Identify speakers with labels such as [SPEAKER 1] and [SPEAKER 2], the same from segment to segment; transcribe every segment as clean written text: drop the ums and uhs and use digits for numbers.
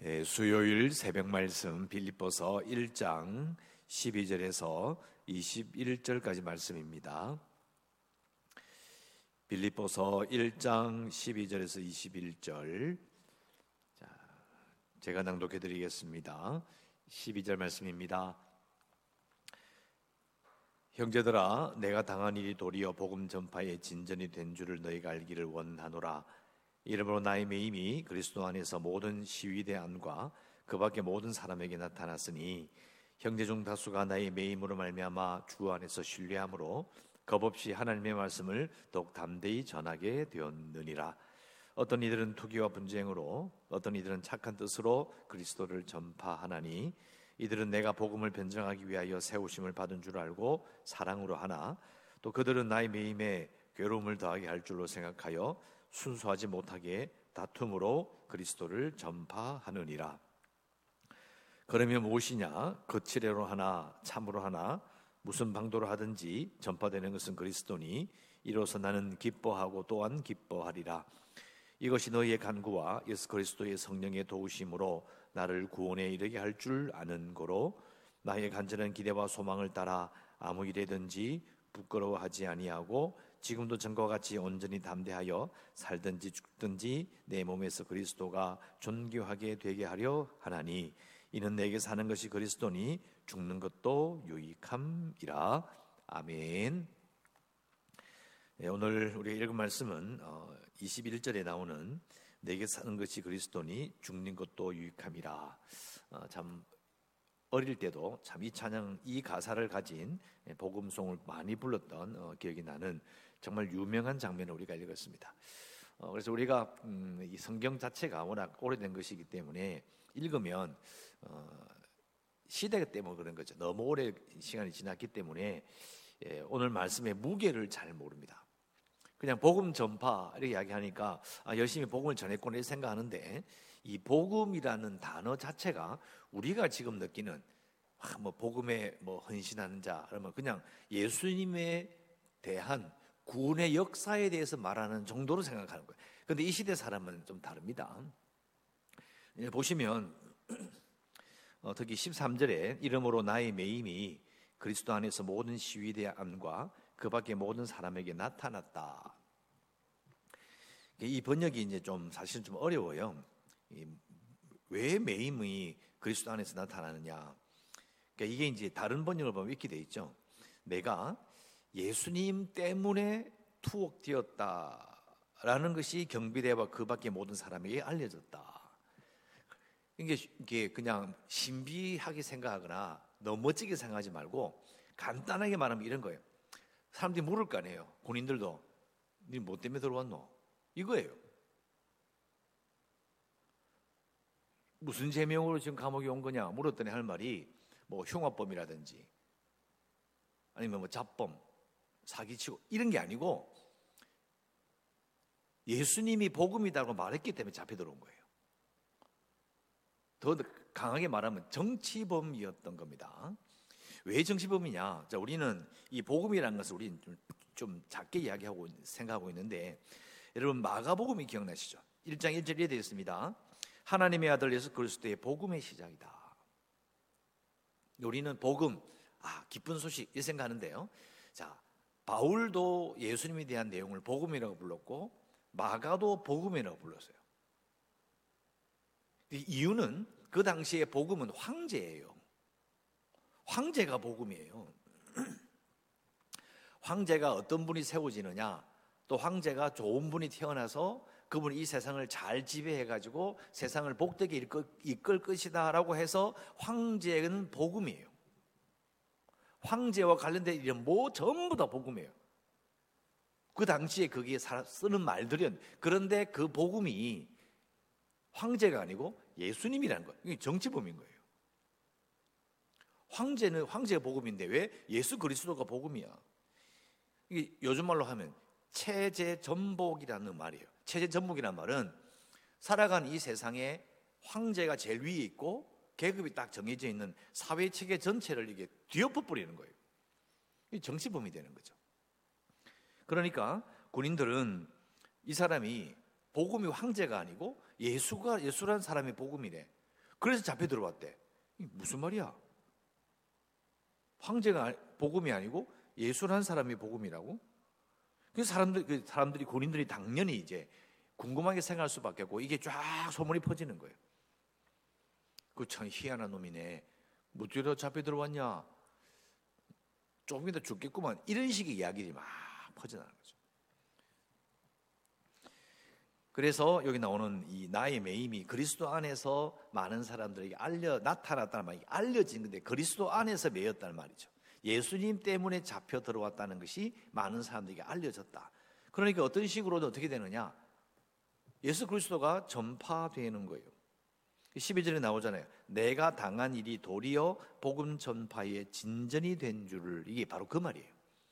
[SPEAKER 1] 수요일 새벽 말씀 빌립보서 1장 12절에서 21절까지 말씀입니다. 빌립보서 1장 12절에서 21절. 제가 낭독해 드리겠습니다. 12절 말씀입니다. 형제들아, 내가 당한 일이 도리어 복음 전파의 진전이 된 줄을 너희가 알기를 원하노라. 이러므로 나의 매임이 그리스도 안에서 모든 시위대 안과 그 밖에 모든 사람에게 나타났으니 형제 중 다수가 나의 매임으로 말미암아 주 안에서 신뢰함으로 겁없이 하나님의 말씀을 더욱 담대히 전하게 되었느니라. 어떤 이들은 투기와 분쟁으로, 어떤 이들은 착한 뜻으로 그리스도를 전파하나니 이들은 내가 복음을 변증하기 위하여 세우심을 받은 줄 알고 사랑으로 하나, 또 그들은 나의 매임에 괴로움을 더하게 할 줄로 생각하여 순수하지 못하게 다툼으로 그리스도를 전파하느니라. 그러면 무엇이냐? 거칠애로 하나 참으로 하나 무슨 방도로 하든지 전파되는 것은 그리스도니 이로써 나는 기뻐하고 또한 기뻐하리라. 이것이 너희의 간구와 예수 그리스도의 성령의 도우심으로 나를 구원에 이르게 할 줄 아는 거로 나의 간절한 기대와 소망을 따라 아무 일에든지 부끄러워하지 아니하고 지금도 전과 같이 온전히 담대하여 살든지 죽든지 내 몸에서 그리스도가 존귀하게 되게 하려 하나니 이는 내게 사는 것이 그리스도니 죽는 것도 유익함이라. 아멘. 오늘 우리가 읽은 말씀은 21절에 나오는 내게 사는 것이 그리스도니 죽는 것도 유익함이라. 참 어릴 때도 참 이 찬양, 이 가사를 가진 복음송을 많이 불렀던 기억이 나는 정말 유명한 장면을 우리가 읽었습니다. 그래서 우리가 이 성경 자체가 워낙 오래된 것이기 때문에 읽으면 시대 때문에 그런 거죠. 너무 오래 시간이 지났기 때문에 오늘 말씀의 무게를 잘 모릅니다. 그냥 복음 전파 이렇게 이야기하니까 열심히 복음을 전했구나 이렇게 생각하는데, 이 복음이라는 단어 자체가 우리가 지금 느끼는 복음에 헌신하는 자, 그러면 그냥 예수님에 대한 구원의 역사에 대해서 말하는 정도로 생각하는 거예요. 그런데 이 시대 사람은 좀 다릅니다. 보시면 특히 13절에 이러므로 나의 매임이 그리스도 안에서 모든 시위대 안과 그 밖에 모든 사람에게 나타났다. 이 번역이 이제 사실은 좀 어려워요. 왜 매임이 그리스도 안에서 나타나느냐? 그러니까 이게 이제 다른 번역을 보면 이렇게 돼 있죠. 내가 예수님 때문에 투옥되었다라는 것이 경비대와 그 밖에 모든 사람에게 알려졌다. 이게 그냥 신비하게 생각하거나 너무 멋지게 생각하지 말고 간단하게 말하면 이런 거예요. 사람들이 물을 거 아니에요. 군인들도 니 뭐 때문에 들어왔노? 이거예요. 무슨 제명으로 지금 감옥에 온 거냐 물었더니 할 말이 흉화범이라든지 아니면 잡범, 사기치고 이런 게 아니고 예수님이 복음이다고 말했기 때문에 잡혀 들어온 거예요. 더 강하게 말하면 정치범이었던 겁니다. 왜 정치범이냐? 자, 우리는 이 복음이라는 것을 우리는 좀 작게 이야기하고 생각하고 있는데, 여러분 마가복음이 기억나시죠? 1장 1절에 되어 있습니다. 하나님의 아들 예수 그리스도의 복음의 시작이다. 우리는 복음, 기쁜 소식 이 생각하는데요. 자, 바울도 예수님에 대한 내용을 복음이라고 불렀고 마가도 복음이라고 불렀어요. 이유는 그 당시에 복음은 황제예요. 황제가 복음이에요. 황제가 어떤 분이 세워지느냐, 또 황제가 좋은 분이 태어나서 그분이 이 세상을 잘 지배해가지고 세상을 복되게 이끌 것이다 라고 해서 황제는 복음이에요. 황제와 관련된 일은 전부 다 복음이에요. 그 당시에 거기에 쓰는 말들은, 그런데 그 복음이 황제가 아니고 예수님이라는 거예요. 이게 정치범인 거예요. 황제가 복음인데 왜 예수 그리스도가 복음이야? 이게 요즘 말로 하면 체제 전복이라는 말이에요. 체제 전복이라는 말은 살아가는 이 세상에 황제가 제일 위에 있고 계급이 딱 정해져 있는 사회 체계 전체를 이게 뒤엎어 버리는 거예요. 이게 정치범이 되는 거죠. 그러니까 군인들은 이 사람이 복음이 황제가 아니고 예수라는 사람이 복음이래. 그래서 잡혀 들어왔대. 이게 무슨 말이야? 황제가 복음이 아니고 예수라는 사람이 복음이라고? 그래서 사람들이 군인들이 당연히 이제 궁금하게 생각할 수밖에 없고 이게 쫙 소문이 퍼지는 거예요. 그 참 희한한 놈이네. 뭐 뒤로 잡혀 들어왔냐? 조금 이따 죽겠구만. 이런 식의 이야기들이 막 퍼져나가는 거죠. 그래서 여기 나오는 이 나의 매임이 그리스도 안에서 많은 사람들에게 나타났다는 말이 알려진 건데 그리스도 안에서 매였다는 말이죠. 예수님 때문에 잡혀 들어왔다는 것이 많은 사람들에게 알려졌다. 그러니까 어떤 식으로도 어떻게 되느냐? 예수 그리스도가 전파되는 거예요. 12절에 나오잖아요. 내가 당한 일이 도리어 복음 전파의 진전이 된 줄을, 이게 바로 그 말이에요.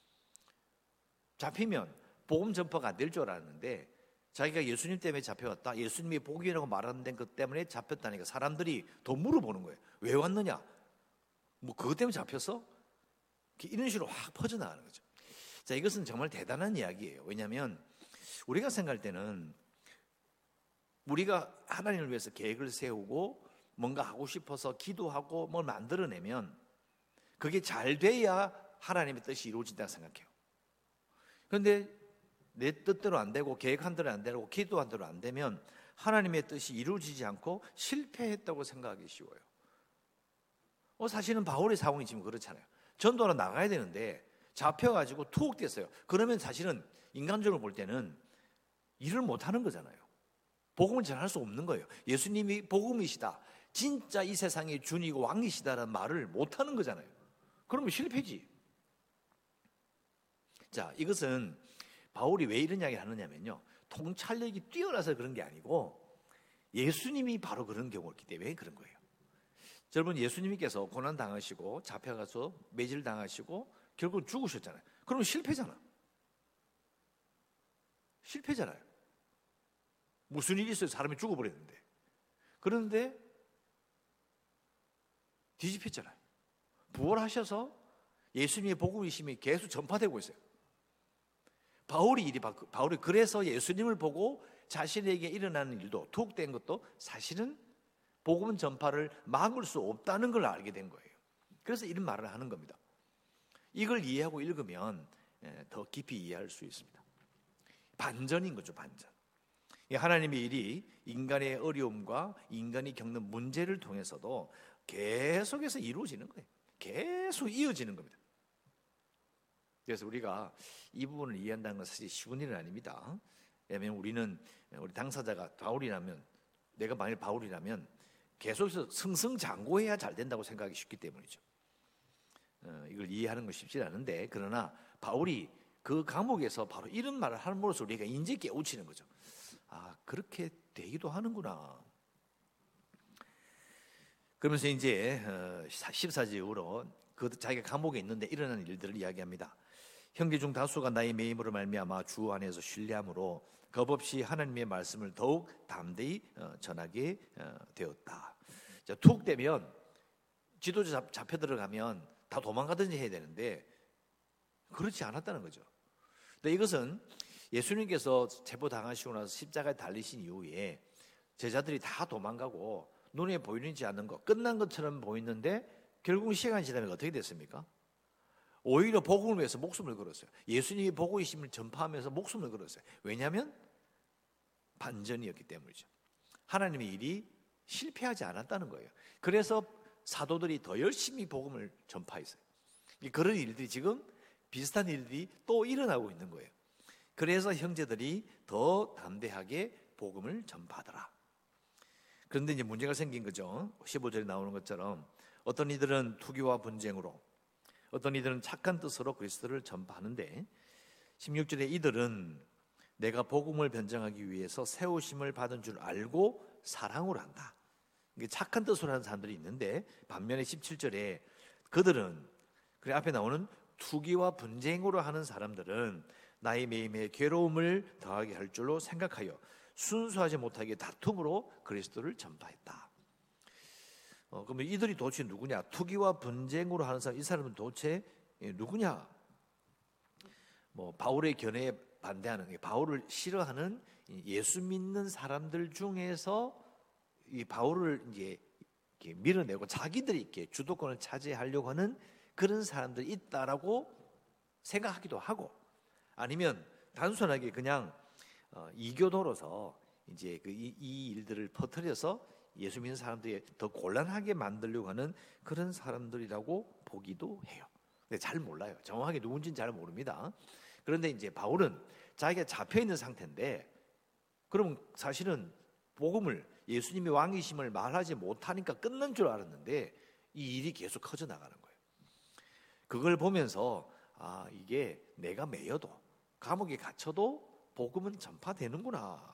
[SPEAKER 1] 잡히면 복음 전파가 안 될 줄 알았는데 자기가 예수님 때문에 잡혀왔다, 예수님이 복음이라고 말하는 것 때문에 잡혔다니까 사람들이 더 물어보는 거예요. 왜 왔느냐? 뭐 그것 때문에 잡혔어? 이런 식으로 확 퍼져나가는 거죠. 자, 이것은 정말 대단한 이야기예요. 왜냐하면 우리가 생각할 때는 우리가 하나님을 위해서 계획을 세우고 뭔가 하고 싶어서 기도하고 뭘 만들어내면 그게 잘 돼야 하나님의 뜻이 이루어진다고 생각해요. 그런데 내 뜻대로 안 되고 계획한 대로 안 되고 기도한 대로 안 되면 하나님의 뜻이 이루어지지 않고 실패했다고 생각하기 쉬워요. 사실은 바울의 상황이 지금 그렇잖아요. 전도하러 나가야 되는데 잡혀가지고 투옥됐어요. 그러면 사실은 인간적으로 볼 때는 일을 못하는 거잖아요. 복음을 전할 수 없는 거예요. 예수님이 복음이시다, 진짜 이 세상의 주님이고 왕이시다라는 말을 못하는 거잖아요. 그러면 실패지. 자, 이것은 바울이 왜 이런 이야기를 하느냐면요, 통찰력이 뛰어나서 그런 게 아니고 예수님이 바로 그런 경우였기 때문에 그런 거예요. 여러분, 예수님께서 고난 당하시고 잡혀가서 매질 당하시고 결국 죽으셨잖아요. 그러면 실패잖아요. 무슨 일이 있어요? 사람이 죽어버렸는데. 그런데 뒤집혔잖아요. 부활하셔서 예수님의 복음이심이 계속 전파되고 있어요. 바울이 그래서 예수님을 보고 자신에게 일어나는 일도, 투옥된 것도 사실은 복음 전파를 막을 수 없다는 걸 알게 된 거예요. 그래서 이런 말을 하는 겁니다. 이걸 이해하고 읽으면 더 깊이 이해할 수 있습니다. 반전인 거죠, 반전. 하나님의 일이 인간의 어려움과 인간이 겪는 문제를 통해서도 계속해서 이루어지는 거예요. 계속 이어지는 겁니다. 그래서 우리가 이 부분을 이해한다는 것은 사실 쉬운 일은 아닙니다. 왜냐하면 우리 당사자가 바울이라면, 내가 만일 바울이라면 계속해서 승승장구해야 잘 된다고 생각하기 쉽기 때문이죠. 이걸 이해하는 건 쉽지 않은데, 그러나 바울이 그 감옥에서 바로 이런 말을 함으로써 우리가 인제 깨우치는 거죠. 아, 그렇게 되기도 하는구나. 그러면서 이제 14절 이후로 자기가 감옥에 있는데 일어난 일들을 이야기합니다. 형제 중 다수가 나의 매임으로 말미암아 주 안에서 신뢰함으로 겁없이 하나님의 말씀을 더욱 담대히 전하게 되었다. 자, 투옥되면, 지도자 잡혀 들어가면 다 도망가든지 해야 되는데 그렇지 않았다는 거죠. 근데 이것은 예수님께서 체포당하시고 나서 십자가에 달리신 이후에 제자들이 다 도망가고 눈에 보이지 않는 것, 끝난 것처럼 보이는데 결국 시간이 지나면 어떻게 됐습니까? 오히려 복음을 위해서 목숨을 걸었어요. 예수님이 복음이심을 전파하면서 목숨을 걸었어요. 왜냐하면 반전이었기 때문이죠. 하나님의 일이 실패하지 않았다는 거예요. 그래서 사도들이 더 열심히 복음을 전파했어요. 그런 일들이 지금 비슷한 일들이 또 일어나고 있는 거예요. 그래서 형제들이 더 담대하게 복음을 전파하더라. 그런데 이제 문제가 생긴 거죠. 15절에 나오는 것처럼 어떤 이들은 투기와 분쟁으로, 어떤 이들은 착한 뜻으로 그리스도를 전파하는데 16절에 이들은 내가 복음을 변증하기 위해서 세우심을 받은 줄 알고 사랑으로 한다. 이게 착한 뜻으로 하는 사람들이 있는데, 반면에 17절에 그들은, 그래 앞에 나오는 투기와 분쟁으로 하는 사람들은 나의 매임에 괴로움을 더하게 할 줄로 생각하여 순수하지 못하게 다툼으로 그리스도를 전파했다. 그러면 이들이 도대체 누구냐? 투기와 분쟁으로 하는 사람, 이 사람은 도대체 누구냐? 바울의 견해에 반대하는, 바울을 싫어하는 예수 믿는 사람들 중에서 이 바울을 이제 이렇게 밀어내고 자기들이 이렇게 주도권을 차지하려고 하는 그런 사람들이 있다라고 생각하기도 하고, 아니면 단순하게 그냥 이교도로서 이제 이 일들을 퍼뜨려서 예수 믿는 사람들이 더 곤란하게 만들려고 하는 그런 사람들이라고 보기도 해요. 근데 잘 몰라요. 정확하게 누군지는 잘 모릅니다. 그런데 이제 바울은 자기가 잡혀 있는 상태인데, 그럼 사실은 복음을, 예수님이 왕이심을 말하지 못하니까 끝난 줄 알았는데 이 일이 계속 커져 나가는 거예요. 그걸 보면서 이게 내가 매여도, 감옥에 갇혀도 복음은 전파되는구나.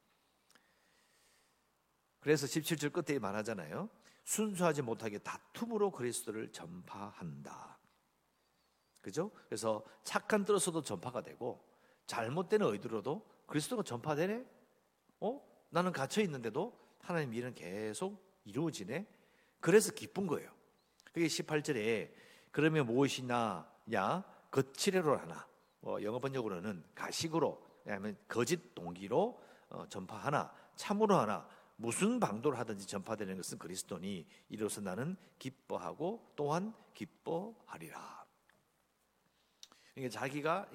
[SPEAKER 1] 그래서 17절 끝에 말하잖아요. 순수하지 못하게 다툼으로 그리스도를 전파한다. 그죠? 그래서 착한 뜻으로도 전파가 되고, 잘못된 의도로도 그리스도가 전파되네? 나는 갇혀 있는데도 하나님 일은 계속 이루어지네? 그래서 기쁜 거예요. 그게 18절에 그러면 무엇이냐? 거칠애로 하나, 영어 번역으로는 가식으로, 아니면 거짓 동기로 전파하나, 참으로 하나, 무슨 방도를 하든지 전파되는 것은 그리스도니 이로써 나는 기뻐하고 또한 기뻐하리라. 그러니까 자기가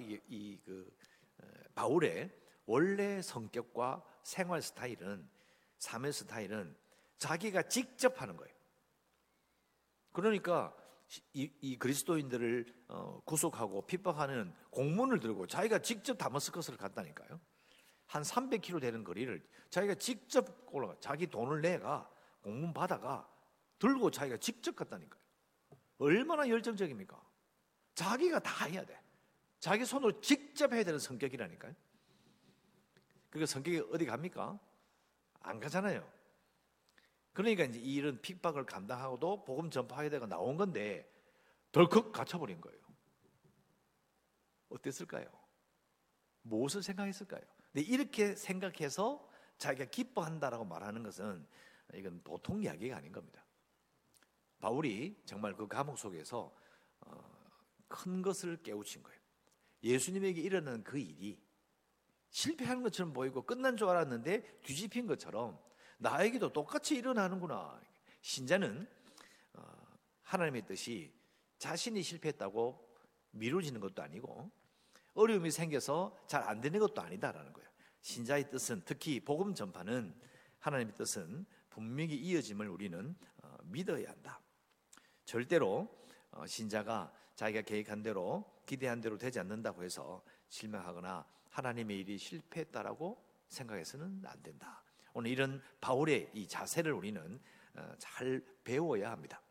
[SPEAKER 1] 바울의 원래 성격과 생활 스타일은, 삶의 스타일은 자기가 직접 하는 거예요. 그러니까 이 그리스도인들을 구속하고 핍박하는 공문을 들고 자기가 직접 다마스커스를 갔다니까요. 한 300km 되는 거리를 자기가 직접 올라가, 자기 돈을 내가 공문 받아가 들고 자기가 직접 갔다니까요. 얼마나 열정적입니까? 자기가 다 해야 돼. 자기 손으로 직접 해야 되는 성격이라니까요. 그러니까 성격이 어디 갑니까? 안 가잖아요. 그러니까 이제 이런 핍박을 감당하고도 복음 전파해야 되고 나온 건데 덜컥 갇혀버린 거예요. 어땠을까요? 무엇을 생각했을까요? 근데 이렇게 생각해서 자기가 기뻐한다라고 말하는 것은 이건 보통 이야기가 아닌 겁니다. 바울이 정말 그 감옥 속에서 큰 것을 깨우친 거예요. 예수님에게 일어나는 그 일이 실패하는 것처럼 보이고 끝난 줄 알았는데 뒤집힌 것처럼 나에게도 똑같이 일어나는구나. 신자는 하나님의 뜻이 자신이 실패했다고 미루어지는 것도 아니고 어려움이 생겨서 잘 안 되는 것도 아니다라는 거예요. 신자의 뜻은, 특히 복음 전파는, 하나님의 뜻은 분명히 이어짐을 우리는 믿어야 한다. 절대로 신자가 자기가 계획한 대로, 기대한 대로 되지 않는다고 해서 실망하거나 하나님의 일이 실패했다라고 생각해서는 안 된다. 오늘 이런 바울의 이 자세를 우리는 잘 배워야 합니다.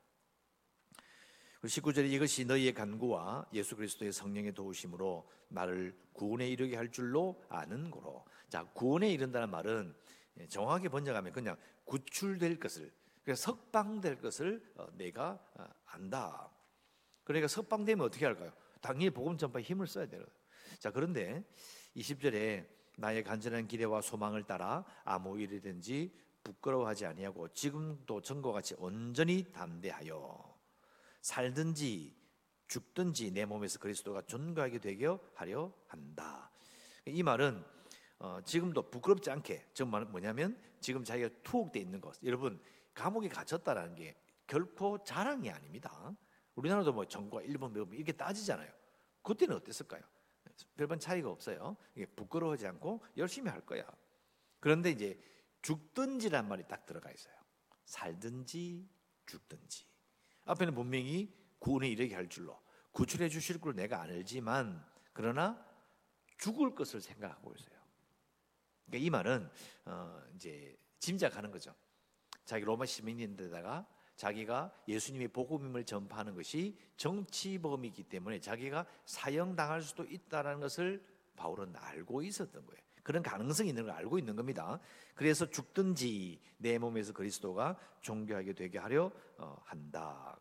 [SPEAKER 1] 19절에 이것이 너희의 간구와 예수 그리스도의 성령의 도우심으로 나를 구원에 이르게 할 줄로 아는 고로. 자, 구원에 이른다는 말은 정확하게 번역하면 그냥 구출될 것을, 그러니까 석방될 것을 내가 안다. 그러니까 석방되면 어떻게 할까요? 당연히 복음 전파에 힘을 써야 돼요. 자, 그런데 20절에 나의 간절한 기대와 소망을 따라 아무 일이든지 부끄러워하지 아니하고 지금도 전과 같이 온전히 담대하여 살든지 죽든지 내 몸에서 그리스도가 존귀하게 되게 하려 한다. 이 말은 지금도 부끄럽지 않게, 저 말은 뭐냐면 지금 자기가 투옥되어 있는 것, 여러분 감옥에 갇혔다라는 게 결코 자랑이 아닙니다. 우리나라도 뭐 정과 일본 배움 이렇게 따지잖아요. 그때는 어땠을까요? 별반 차이가 없어요. 이게 부끄러워하지 않고 열심히 할 거야. 그런데 이제 죽든지란 말이 딱 들어가 있어요. 살든지 죽든지. 앞에는 분명히 구원에 이르게 할 줄로, 구출해 주실 걸 내가 알지만 그러나 죽을 것을 생각하고 있어요. 그러니까 이 말은 이제 짐작하는 거죠. 자기 로마 시민인데다가 자기가 예수님의 복음임을 전파하는 것이 정치범이기 때문에 자기가 사형당할 수도 있다는 것을 바울은 알고 있었던 거예요. 그런 가능성이 있는 걸 알고 있는 겁니다. 그래서 죽든지 내 몸에서 그리스도가 존귀하게 되게 하려 한다.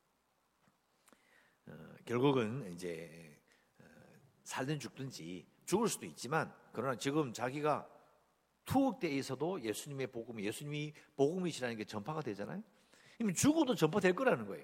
[SPEAKER 1] 결국은 이제 살든 죽든지, 죽을 수도 있지만 그러나 지금 자기가 투옥되어 있어도 예수님의 복음, 예수님이 복음이시라는 게 전파가 되잖아요. 이미 죽어도 전파될 거라는 거예요.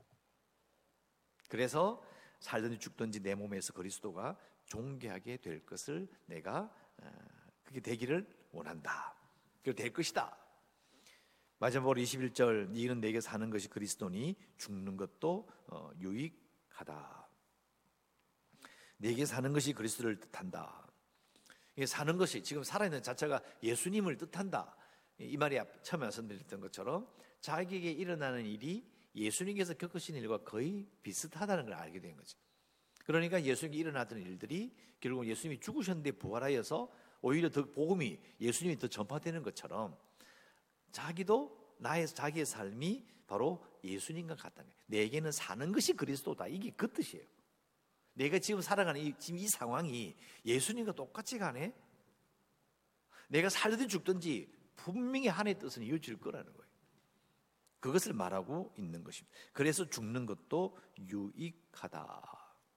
[SPEAKER 1] 그래서 살든지 죽든지 내 몸에서 그리스도가 존귀하게 될 것을 내가 그게 되기를 원한다. 그게 될 것이다. 마지막으로 21절 이는 내게 사는 것이 그리스도니 죽는 것도 유익하다. 내게 사는 것이 그리스도를 뜻한다. 이게 사는 것이 지금 살아있는 자체가 예수님을 뜻한다. 이 말이 처음에 말씀드렸던 것처럼 자기에게 일어나는 일이 예수님께서 겪으신 일과 거의 비슷하다는 걸 알게 된 거죠. 그러니까 예수님께 일어났던 일들이 결국 예수님이 죽으셨는데 부활하여서 오히려 더 복음이 예수님이 더 전파되는 것처럼 자기도 자기의 삶이 바로 예수님과 같다는 거예요. 내게는 사는 것이 그리스도다. 이게 그 뜻이에요. 내가 지금 살아가는 지금 이 상황이 예수님과 똑같이 가네. 내가 살든 죽든지 분명히 하나님의 뜻은 이루어질 거라는 거예요. 그것을 말하고 있는 것입니다. 그래서 죽는 것도 유익하다.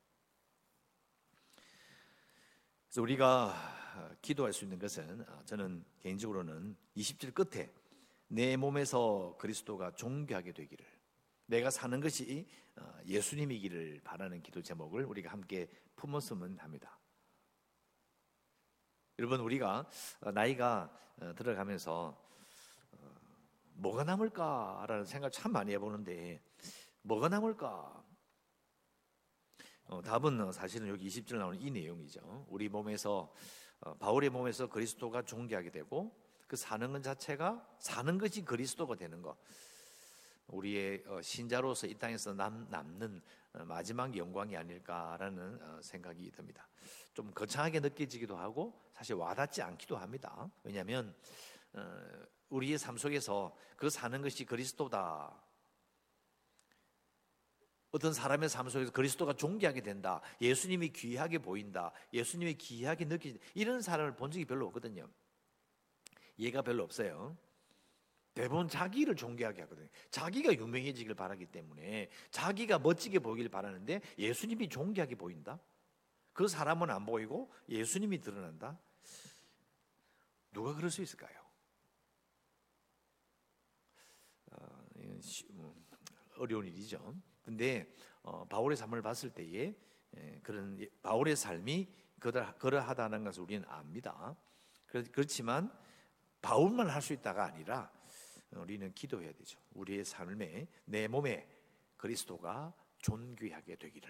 [SPEAKER 1] 그래서 우리가 기도할 수 있는 것은 저는 개인적으로는 20절 끝에 내 몸에서 그리스도가 존귀하게 되기를, 내가 사는 것이 예수님이기를 바라는 기도 제목을 우리가 함께 품었으면 합니다. 여러분, 우리가 나이가 들어가면서 뭐가 남을까라는 생각을 참 많이 해보는데 뭐가 남을까? 답은 사실은 여기 20절 나오는 이 내용이죠. 우리 몸에서 바울의 몸에서 그리스도가 존귀하게 되고 그 사는 것 자체가 사는 것이 그리스도가 되는 것. 우리의 신자로서 이 땅에서 남는 마지막 영광이 아닐까라는 생각이 듭니다. 좀 거창하게 느껴지기도 하고 사실 와닿지 않기도 합니다. 왜냐하면 우리의 삶 속에서 그 사는 것이 그리스도다. 어떤 사람의 삶 속에서 그리스도가 존귀하게 된다. 예수님이 귀하게 보인다. 예수님이 귀하게 느껴진다. 이런 사람을 본 적이 별로 없거든요. 얘가 별로 없어요. 대부분 자기를 존귀하게 하거든요. 자기가 유명해지길 바라기 때문에 자기가 멋지게 보이길 바라는데 예수님이 존귀하게 보인다? 그 사람은 안 보이고 예수님이 드러난다? 누가 그럴 수 있을까요? 어려운 일이죠. 근데 바울의 삶을 봤을 때에 그런 바울의 삶이 그러하다는 것을 우리는 압니다. 그렇지만 바울만 할 수 있다가 아니라 우리는 기도해야 되죠. 우리의 삶에 내 몸에 그리스도가 존귀하게 되기를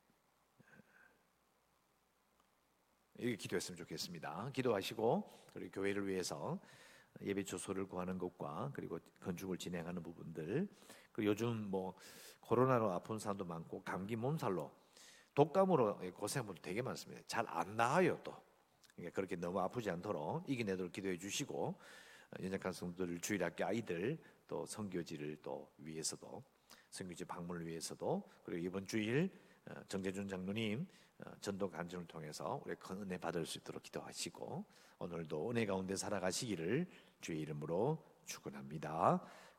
[SPEAKER 1] 이렇게 기도했으면 좋겠습니다. 기도하시고 그리고 교회를 위해서 예배 주소를 구하는 것과 그리고 건축을 진행하는 부분들, 그리고 요즘 코로나로 아픈 사람도 많고 감기 몸살로 독감으로 고생한 분도 되게 많습니다. 잘 안 나아요 또. 그러니까 그렇게 너무 아프지 않도록 이겨내도록 기도해 주시고 연약한 성도들, 주일학교 아이들, 또 선교지를 또 위해서도 선교지 방문을 위해서도 그리고 이번 주일 정재준 장로님 전도 간증을 통해서 우리 큰 은혜 받을 수 있도록 기도하시고 오늘도 은혜 가운데 살아가시기를 주의 이름으로 축원합니다.